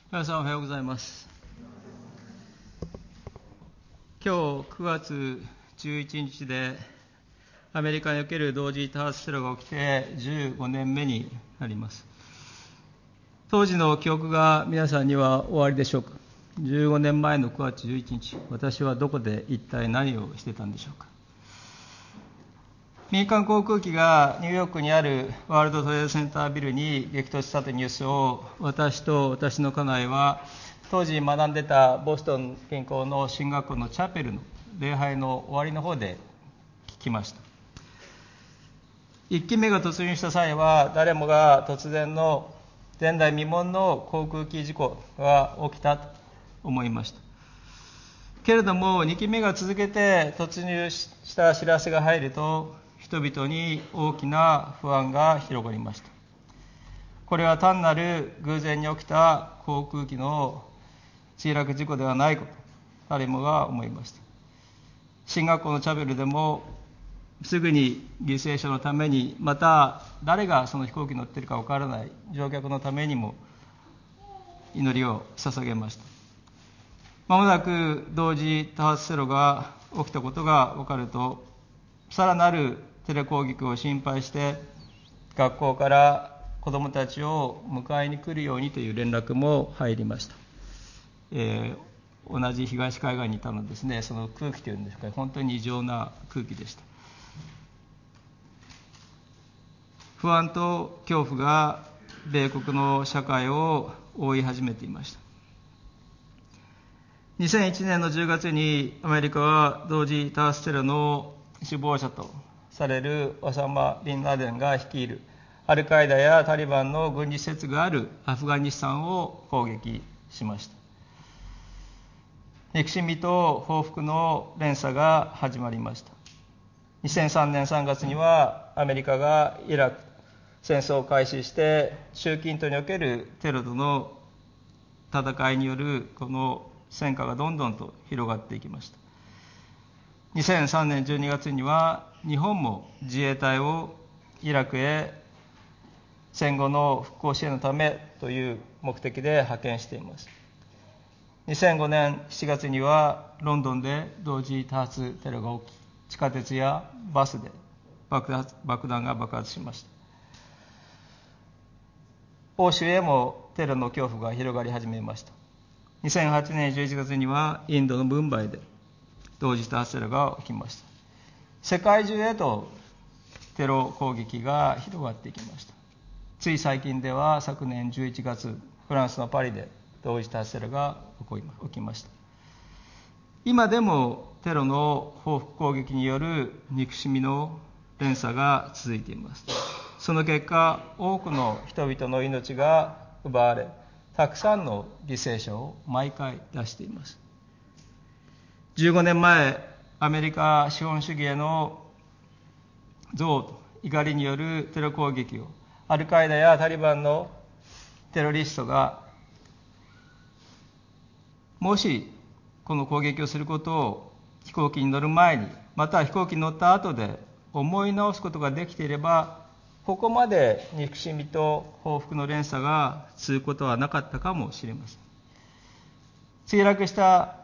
皆さんおはようございます。今日9月11日でアメリカにおける同時多発テロが起きて15年目になります。当時の記憶が皆さんにはおありでしょうか。15年前の9月11日、私はどこで一体何をしてたんでしょうか。民間航空機がニューヨークにあるワールドトレードセンタービルに激突したというニュースを、私と私の家内は当時学んでたボストン近郊の進学校のチャペルの礼拝の終わりの方で聞きました。1機目が突入した際は、誰もが突然の前代未聞の航空機事故が起きたと思いました。けれども2機目が続けて突入した知らせが入ると、人々に大きな不安が広がりました。これは単なる偶然に起きた航空機の墜落事故ではないこと、誰もが思いました。進学校のチャペルでもすぐに犠牲者のために、また誰がその飛行機に乗っているかわからない乗客のためにも祈りを捧げました。まもなく同時多発テロが起きたことが分かると、さらなるテロ攻撃を心配して学校から子どもたちを迎えに来るようにという連絡も入りました。同じ東海岸にいたのですね、その空気というんですか、本当に異常な空気でした。不安と恐怖が米国の社会を覆い始めていました。2001年の10月にアメリカは同時多発テロの首謀者とされるオサマ・ビンラデンが率いるアルカイダやタリバンの軍事施設があるアフガニスタンを攻撃しました。憎しみと報復の連鎖が始まりました。2003年3月にはアメリカがイラク戦争を開始して、中近東におけるテロとの戦いによるこの戦火がどんどんと広がっていきました。2003年12月には日本も自衛隊をイラクへ戦後の復興支援のためという目的で派遣しています。2005年7月にはロンドンで同時多発テロが起き、地下鉄やバスで爆弾が爆発しました。欧州へもテロの恐怖が広がり始めました。2008年11月にはインドのムンバイで同時多発テロが起きました。世界中へとテロ攻撃が広がっていきました。つい最近では昨年11月、フランスのパリで同時多発テロが起きました。今でもテロの報復攻撃による憎しみの連鎖が続いています。その結果、多くの人々の命が奪われ、たくさんの犠牲者を毎回出しています。15年前、アメリカ資本主義への憎悪と怒りによるテロ攻撃をアルカイダやタリバンのテロリストがもしこの攻撃をすることを飛行機に乗る前に、また飛行機に乗った後で思い直すことができていれば、ここまで憎しみと報復の連鎖が続くことはなかったかもしれません。墜落した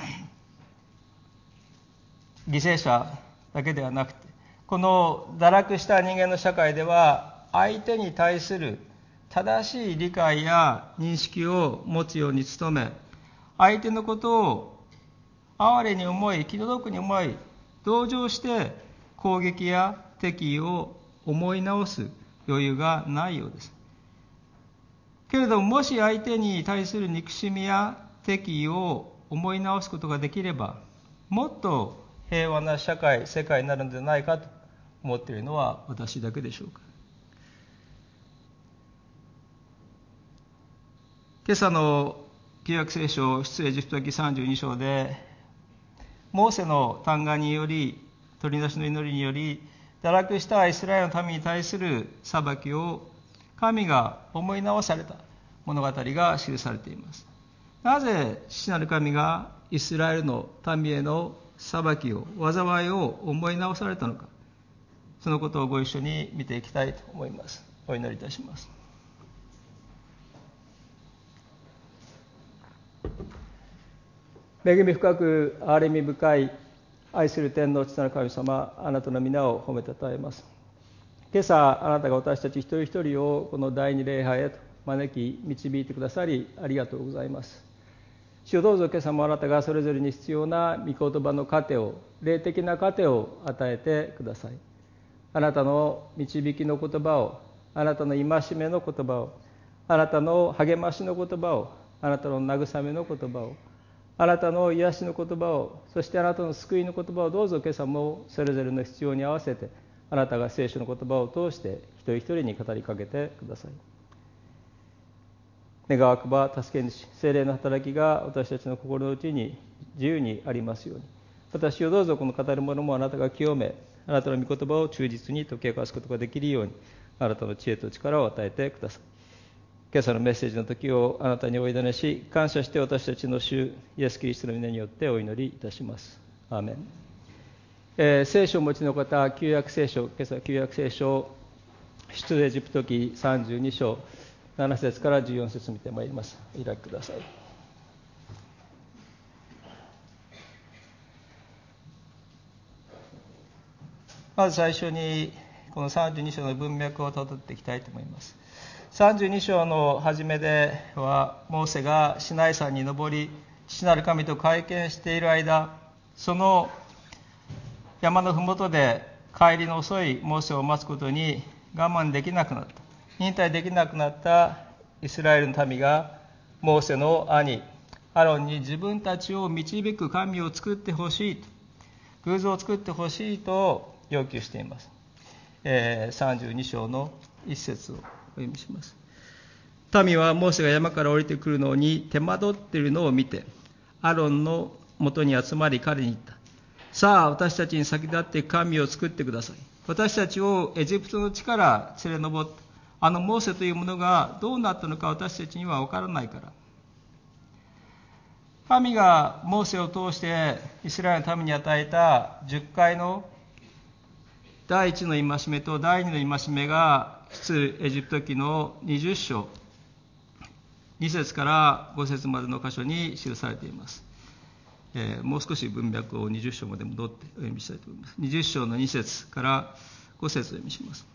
犠牲者だけではなくて、この堕落した人間の社会では、相手に対する正しい理解や認識を持つように努め、相手のことを哀れに思い、気の毒に思い、同情して攻撃や敵意を思い直す余裕がないようです。けれども、もし相手に対する憎しみや敵意を思い直すことができれば、もっと平和な社会、世界になるのではないかと思っているのは私だけでしょうか。今朝の旧約聖書出エジプト記32章で、モーセの嘆願により、取り出しの祈りにより、堕落したイスラエルの民に対する裁きを神が思い直された物語が記されています。なぜ父なる神がイスラエルの民への裁きを、災いを思い直されたのか、そのことをご一緒に見ていきたいと思います。お祈りいたします。 恵み深く憐れみ深い愛する天の父なる神様、あなたの皆を褒めたたえます。今朝あなたが私たち一人一人をこの第二礼拝へと招き導いてくださりありがとうございます。主よ、どうぞ今朝もあなたがそれぞれに必要な御言葉の糧を、霊的な糧を与えてください。あなたの導きの言葉を、あなたの戒めの言葉を、あなたの励ましの言葉を、あなたの慰めの言葉を、あなたの癒しの言葉を、そしてあなたの救いの言葉をどうぞ今朝もそれぞれの必要に合わせて、あなたが聖書の言葉を通して一人一人に語りかけてください。願わくば助け主、聖霊の働きが私たちの心の内に自由にありますように。私をどうぞこの語るものもあなたが清め、あなたの御言葉を忠実に解き明かすことができるように、あなたの知恵と力を与えてください。今朝のメッセージの時をあなたにお委ねし、感謝して私たちの主イエス・キリストの皆によってお祈りいたします。アーメン。聖書をお持ちの方、旧約聖書、今朝旧約聖書、出エジプト記32章、7節から14節見てまいります。お開きください。まず最初にこの32章の文脈をたどっていきたいと思います。32章の初めでは、モーセがシナイ山に登り、父なる神と会見している間、その山のふもとで帰りの遅いモーセを待つことに我慢できなくなった、忍耐できなくなったイスラエルの民が、モーセの兄アロンに自分たちを導く神を作ってほしいと、偶像を作ってほしいと要求しています。32章の一節をお読みします。民はモーセが山から降りてくるのに手間取っているのを見て、アロンのもとに集まり彼に言った。さあ、私たちに先立って神を作ってください。私たちをエジプトの地から連れ上ったあのモーセというものがどうなったのか私たちには分からないから。神がモーセを通してイスラエルの民に与えた10回の第1の戒めと第2の戒めが出エジプト記の20章2節から5節までの箇所に記されています。もう少し文脈を20章まで戻ってお読みしたいと思います。20章の2節から5節を読みします。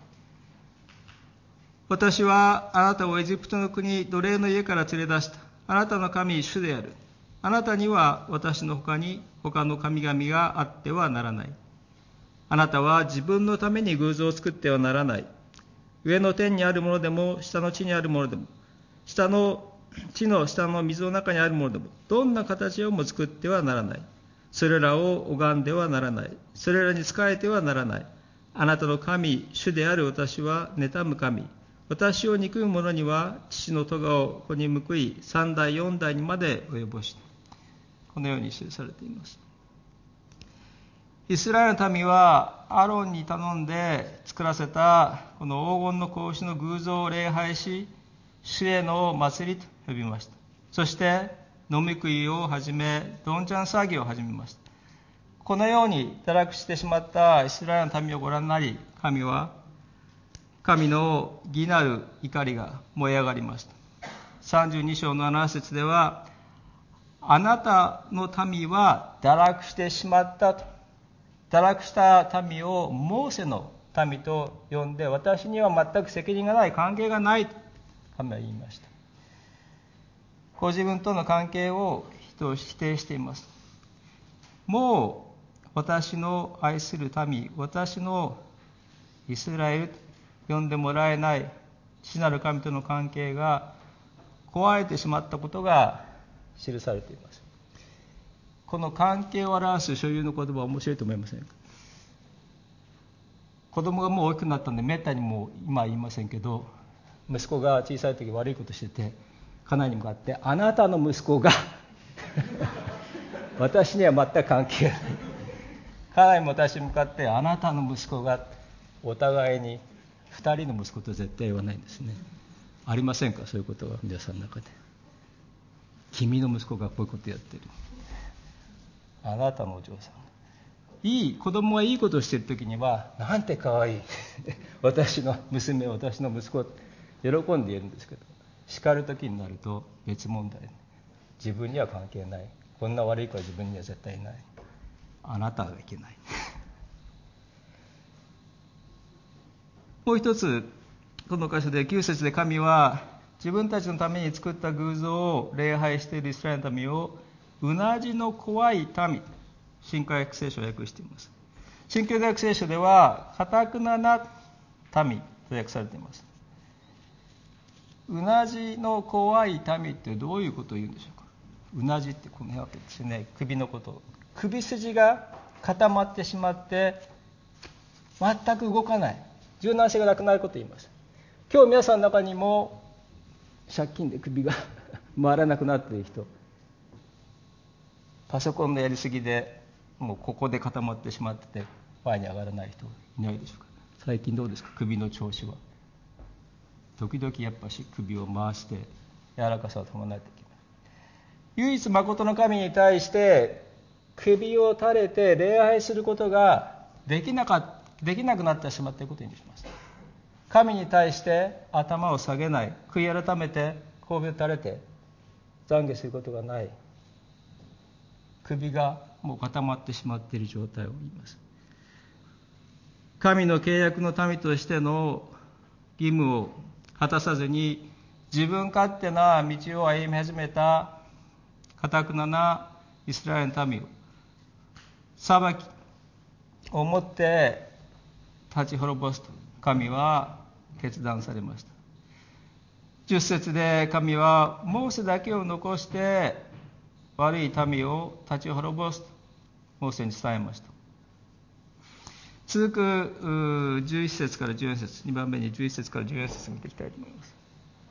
私はあなたをエジプトの国奴隷の家から連れ出した。あなたの神主である。あなたには私の他に他の神々があってはならない。あなたは自分のために偶像を作ってはならない。上の天にあるものでも下の地にあるものでも、下の地の下の水の中にあるものでも、どんな形をも作ってはならない。それらを拝んではならない。それらに仕えてはならない。あなたの神主である私は妬む神。私を憎む者には父の咎を子に報い、3代4代にまで及ぼし、このように記されています。イスラエルの民はアロンに頼んで作らせたこの黄金の格子の偶像を礼拝し、主への祭りと呼びました。そして飲み食いをはじめ、どんちゃん騒ぎを始めました。このように堕落してしまったイスラエルの民をご覧になり、神は神の義なる怒りが燃え上がりました。32章の7節では、あなたの民は堕落してしまったと、堕落した民をモーセの民と呼んで、私には全く責任がない、関係がないと神は言いました。ご自分との関係を否定しています。もう私の愛する民、私のイスラエルと呼んでもらえない父なる神との関係が壊れてしまったことが記されています。この関係を表す所有の言葉は面白いと思いませんか？子供がもう大きくなったんでめったにもう今は言いませんけど、息子が小さい時悪いことしてて、家内に向かってあなたの息子が私には全く関係ない。家内も私に向かってあなたの息子が、お互いに2人の息子と絶対言わないんですね。ありませんか、そういうことが皆さんの中で。君の息子がこういうことやってる、あなたのお嬢さん、いい子供がいいことをしているときにはなんて可愛い私の娘、私の息子、喜んで言えるんですけど、叱るときになると別問題。自分には関係ない、 こんな悪い子は自分には絶対いない。あなたがいけない。もう一つ、この箇所で9節で神は自分たちのために作った偶像を礼拝しているイスラエルの民をうなじの怖い民、新海訳聖書を訳しています。新旧訳聖書では堅くなな民と訳されています。うなじの怖い民ってどういうことを言うんでしょうか。うなじってこのわけですね。首のこと。首筋が固まってしまって全く動かない、柔軟性がなくなることを言います。今日皆さんの中にも借金で首が回らなくなっている人、パソコンのやりすぎでもうここで固まってしまってて前に上がらない人いないでしょうか。最近どうですか、首の調子は。時々やっぱし首を回して柔らかさを保らないといけない。唯一誠の神に対して首を垂れて礼拝することができなくなってしまっていることにします。神に対して頭を下げない、悔い改めて首を垂れて懺悔することがない、首がもう固まってしまっている状態を言います。神の契約の民としての義務を果たさずに自分勝手な道を歩み始めた堅くななイスラエルの民を裁きをもって立ち滅ぼすと神は決断されました。10節で神はモーセだけを残して悪い民を立ち滅ぼすとモーセに伝えました。続く11節から14節、2番目に11節から14節を見ていきたいと思います。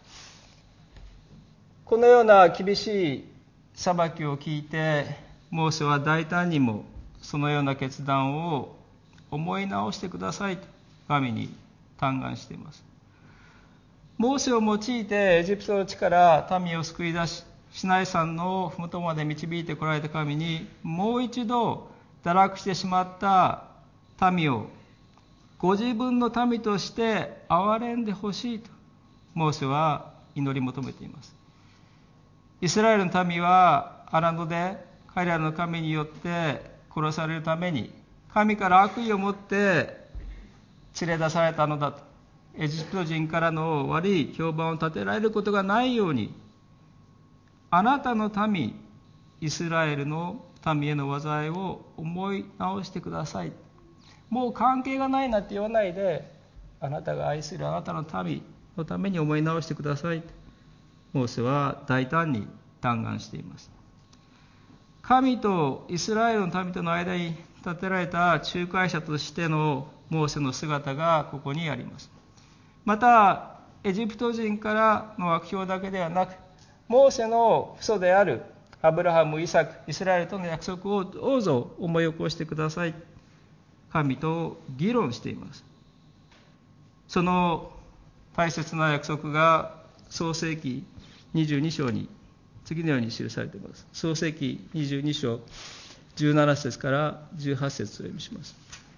このような厳しい裁きを聞いてモーセは大胆にもそのような決断を思い直してくださいと神に嘆願しています。モーセを用いてエジプトの地から民を救い出し、シナイ山の麓まで導いてこられた神にもう一度堕落してしまった民をご自分の民として憐れんでほしいとモーセは祈り求めています。イスラエルの民は荒野で彼らの神によって殺されるために神から悪意を持って連れ出されたのだと、エジプト人からの悪い評判を立てられることがないように、あなたの民イスラエルの民への災いを思い直してください。もう関係がないなんて言わないで、あなたが愛するあなたの民のために思い直してください。モーセは大胆に嘆願しています。神とイスラエルの民との間に立てられた仲介者としてのモーセの姿がここにあります。またエジプト人からの悪評だけではなく、モーセの父祖であるアブラハム、イサク、イスラエルとの約束をどうぞ思い起こしてください。神と議論しています。その大切な約束が創世記22章に次のように記されています。創世記22章17節から18節を読みします。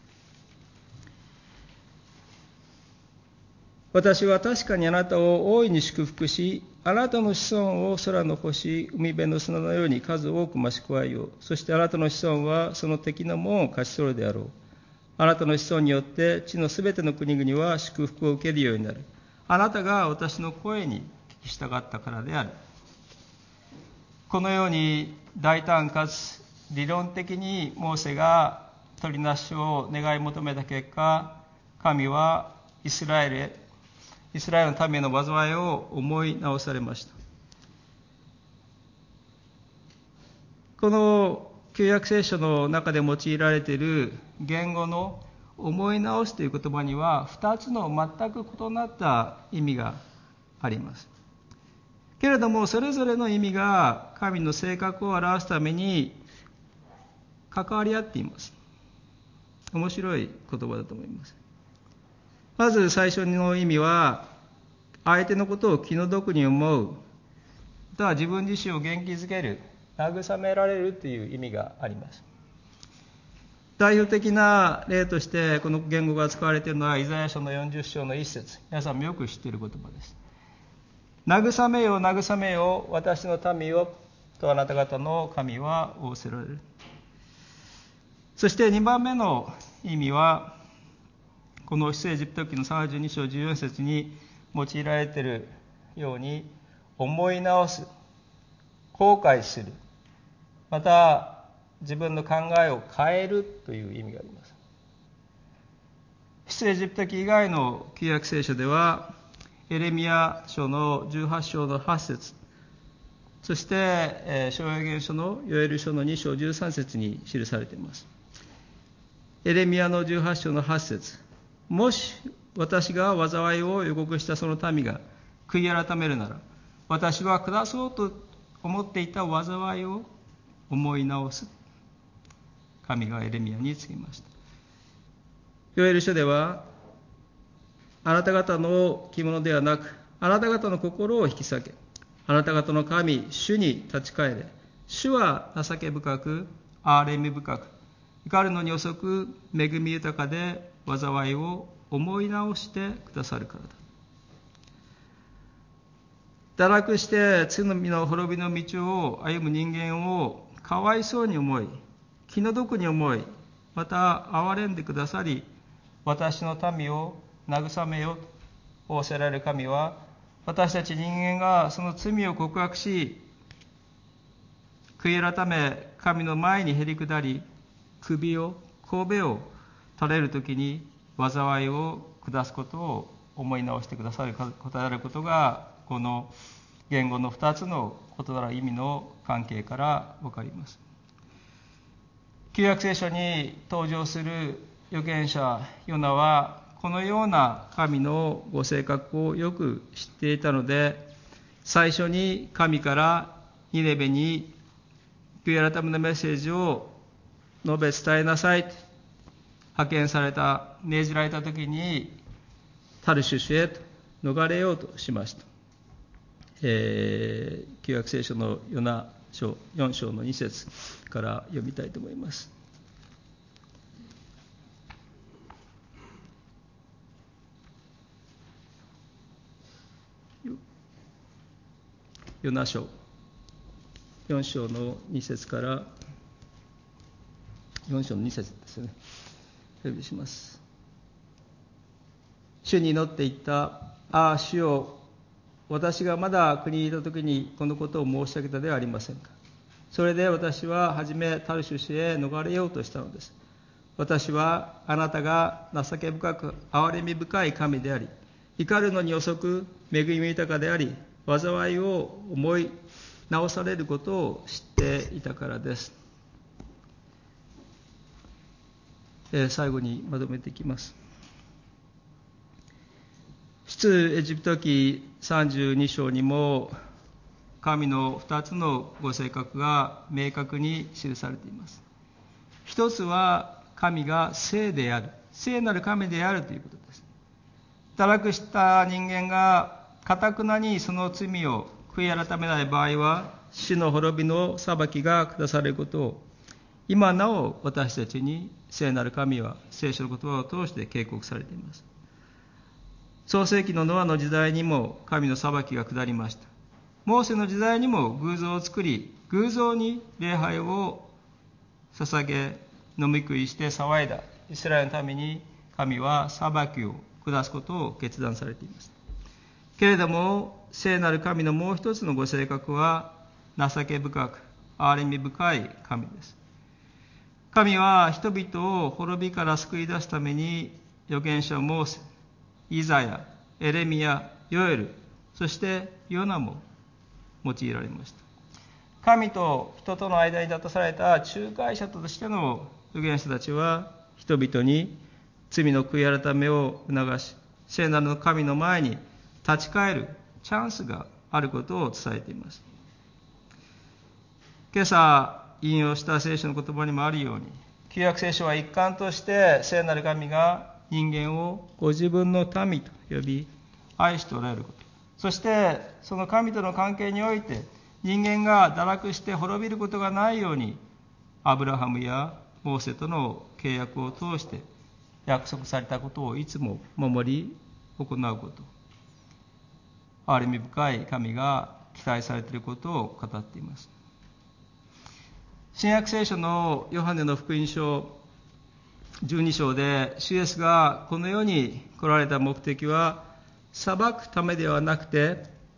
私は確かにあなたを大いに祝福し、あなたの子孫を空の星、海辺の砂のように数多く増し加えよう。そしてあなたの子孫はその敵の門を勝ち取るであろう。あなたの子孫によって地のすべての国々は祝福を受けるようになる。あなたが私の声に聞き従ったからである。このように大胆かつ理論的にモーセが取りなしを願い求めた結果、神はイスラエルの民への災いを思い直されました。この旧約聖書の中で用いられている言語の思い直すという言葉には2つの全く異なった意味があります。けれどもそれぞれの意味が神の性格を表すために関わり合っています。面白い言葉だと思います。まず最初の意味は、相手のことを気の毒に思う、または自分自身を元気づける、慰められるという意味があります。代表的な例としてこの言語が使われているのはイザヤ書の40章の1節、皆さんもよく知っている言葉です。慰めよ、慰めよ、私の民をとあなた方の神は仰せられる。そして2番目の意味は、この出エジプト記の32章14節に用いられているように、思い直す、後悔する、また自分の考えを変えるという意味があります。出エジプト記以外の旧約聖書では、エレミヤ書の18章の8節、そして証預言書のヨエル書の2章13節に記されています。エレミヤの18章の8節、もし私が災いを予告したその民が悔い改めるなら、私は下そうと思っていた災いを思い直す。神がエレミヤに告げました。ヨエル書では、あなた方の着物ではなく、あなた方の心を引き裂け、あなた方の神、主に立ち返れ。主は情け深く、憐れみ深く、怒るのに遅く、恵み豊かで、災いを思い直してくださるからだ。堕落して罪の滅びの道を歩む人間をかわいそうに思い、気の毒に思い、また憐れんでくださり、私の民を慰めよと仰せられる神は、私たち人間がその罪を告白し、悔い改め神の前にへり下り、首を首を垂れるときに災いを下すことを思い直してくださることであることが、この言語の2つの異なる意味の関係から分かります。旧約聖書に登場する預言者ヨナは、このような神のご性格をよく知っていたので、最初に神からニネベに悔い改めのメッセージを述べ伝えなさいと派遣された、命じられた時にタルシュシュへと逃れようとしました。旧約聖書のヨナ書4章の2節から読みたいと思います。ヨナ書4章の2節から4章の2節ですね。お読みします。主に祈っていった。ああ、主よ、私がまだ国にいた時にこのことを申し上げたではありませんか。それで私ははじめタルシュシへ逃れようとしたのです。私はあなたが情け深く憐れみ深い神であり、怒るのに遅く恵み豊かであり、災いを思い直されることを知っていたからです。最後にまとめていきます。出エジプト記32章にも神の2つのご性格が明確に記されています。一つは神が聖である、聖なる神であるということです。堕落した人間が頑なにその罪を悔い改めない場合は、死の滅びの裁きが下されることを、今なお私たちに聖なる神は聖書の言葉を通して警告されています。創世記のノアの時代にも神の裁きが下りました。モーセの時代にも偶像を作り、偶像に礼拝を捧げ、飲み食いして騒いだイスラエルのために、神は裁きを下すことを決断されています。けれども、聖なる神のもう一つのご性格は、情け深く、憐れみ深い神です。神は人々を滅びから救い出すために、預言者モーセ、イザヤ、エレミヤ、ヨエル、そしてヨナも用いられました。神と人との間に立たされた仲介者としての預言者たちは、人々に罪の悔い改めを促し、聖なる神の前に立ち返るチャンスがあることを伝えています。今朝引用した聖書の言葉にもあるように、旧約聖書は一貫として聖なる神が人間をご自分の民と呼び愛しておられること、そしてその神との関係において人間が堕落して滅びることがないように、アブラハムやモーセとの契約を通して約束されたことをいつも守り行うこと、憐れみ深い神が期待されていることを語っています。 新約聖書のヨハネの福音書12章で、主イエスがこの世に来られた目的は裁くためではなくて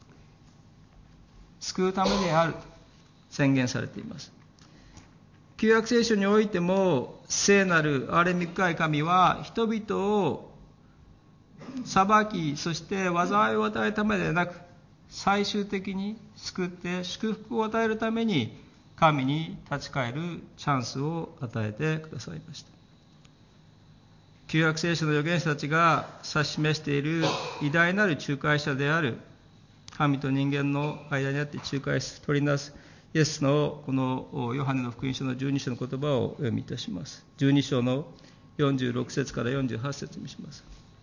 救うためであると宣言されています。旧約聖書においても、聖なる憐れみ深い神は人々を裁き、そして災いを与えるためではなく、最終的に救って祝福を与えるために神に立ち返るチャンスを与えてくださいました。旧約聖書の預言者たちが指し示している偉大なる仲介者である神と人間の間にあって仲介し取りなすイエスのこのヨハネの福音書の12章の言葉をお読みいたします。12章の46節から48節にします。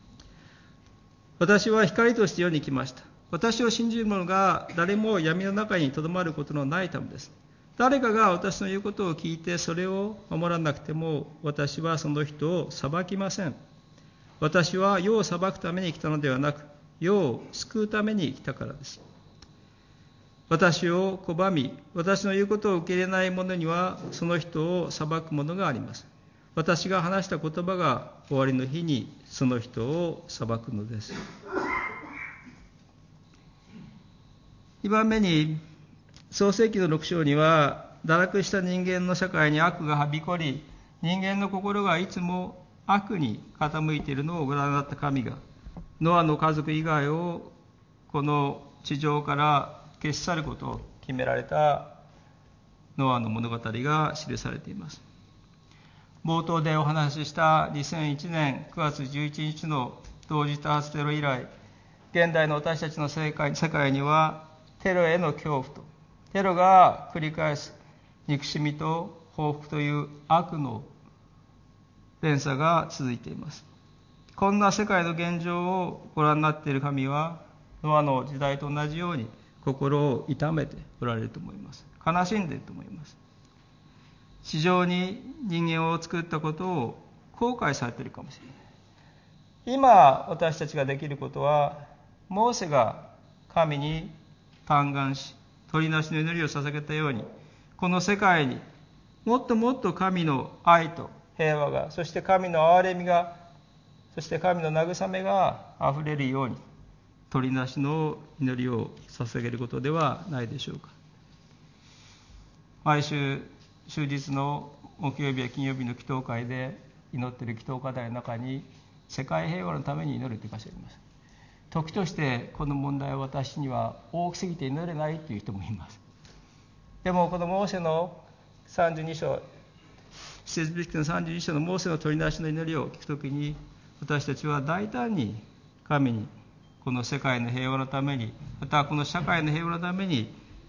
私は光として世に来ました。私を信じる者が誰も闇の中にとどまることのないためです。誰かが私の言うことを聞いてそれを守らなくても、私はその人を裁きません。私は世を裁くために来たのではなく、世を救うために来たからです。私を拒み、私の言うことを受け入れない者には、その人を裁くものがあります。私が話した言葉が終わりの日にその人を裁くのです。2番目に、創世記の6章には、堕落した人間の社会に悪がはびこり、人間の心がいつも悪に傾いているのをご覧になった神が、ノアの家族以外をこの地上から消し去ることを決められたノアの物語が記されています。冒頭でお話しした2001年9月11日の同時多発テロ以来、現代の私たちの世界にはテロへの恐怖と、テロが繰り返す憎しみと報復という悪の連鎖が続いています。こんな世界の現状をご覧になっている神は、ノアの時代と同じように心を痛めておられると思います。悲しんでいると思います。地上に人間を作ったことを後悔されているかもしれない。今私たちができることは、モーセが神に嘆願し、取りなしの祈りを捧げたように、この世界にもっともっと神の愛と平和が、そして神の憐れみが、そして神の慰めがあふれるように、取りなしの祈りを捧げることではないでしょうか。毎週終日の木曜日や金曜日の祈祷会で祈っている祈祷課題の中に、世界平和のために祈るという箇所があります。時としてこの問題は私には大きすぎて祈れないという人もいます。でもこのモーセの32章、出エジプト記の32章のモーセの取りなしの祈りを聞くときに、私たちは大胆に神にこの世界の平和のために、またこの社会の平和のために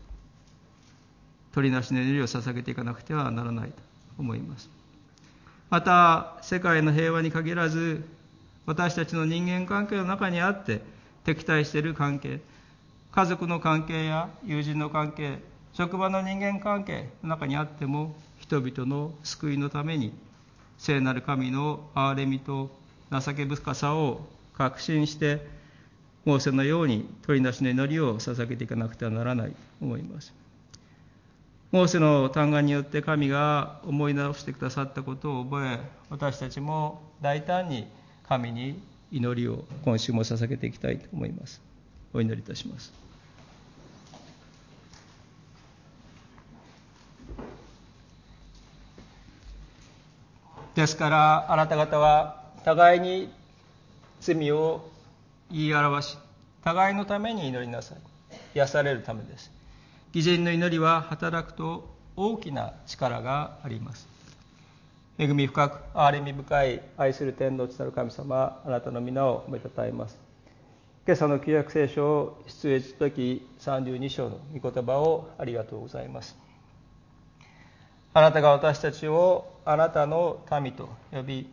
取りなしの祈りを捧げていかなくてはならないと思います。また世界の平和に限らず、私たちの人間関係の中にあって敵対している関係、家族の関係や友人の関係、職場の人間関係の中にあっても、人々の救いのために聖なる神の憐れみと情け深さを確信して、モーセのように取りなしの祈りを捧げていかなくてはならないと思います。モーセの嘆願によって神が思い直してくださったことを覚え、私たちも大胆に神に祈りを今週も捧げていきたいと思います。お祈りいたします。ですからあなた方は互いに罪を言い表し、互いのために祈りなさい。癒されるためです。義人の祈りは働くと大きな力があります。恵み深く憐れみ深い愛する天の父なる神様、あなたの皆を褒めたたえます。今朝の旧約聖書出エジプト記32章の御言葉をありがとうございます。あなたが私たちをあなたの民と呼び、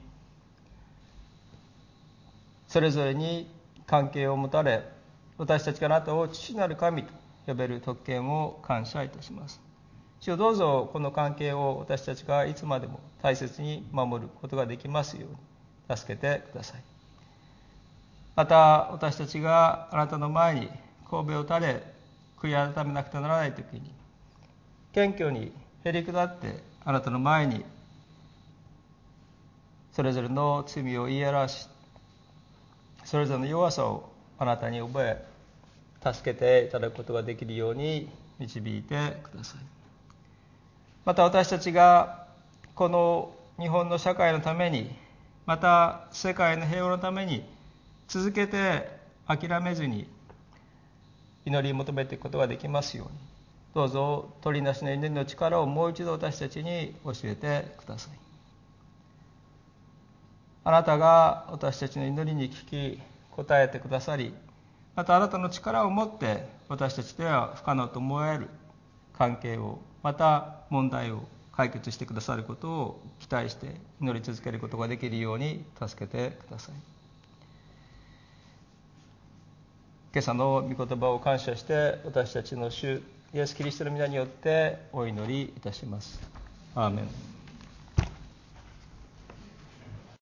それぞれに関係を持たれ、私たちがあなたを父なる神と呼べる特権を感謝いたします。主よ、どうぞこの関係を私たちがいつまでも大切に守ることができますように助けてください。また私たちがあなたの前に頭を垂れ悔い改めなくてはならないときに、謙虚にへりくだってあなたの前にそれぞれの罪を言い表し、それぞれの弱さをあなたに覚え、助けていただくことができるように導いてください。また私たちがこの日本の社会のために、また世界の平和のために続けて諦めずに祈り求めていくことができますように、どうぞ取りなしの祈りの力をもう一度私たちに教えてください。あなたが私たちの祈りに聞き答えてくださり、またあなたの力を持って私たちでは不可能と思える関係を、また問題を解決してくださることを期待して祈り続けることができるように助けてください。今朝の御言葉を感謝して私たちの主イエス・キリストの皆によってお祈りいたします。アーメン。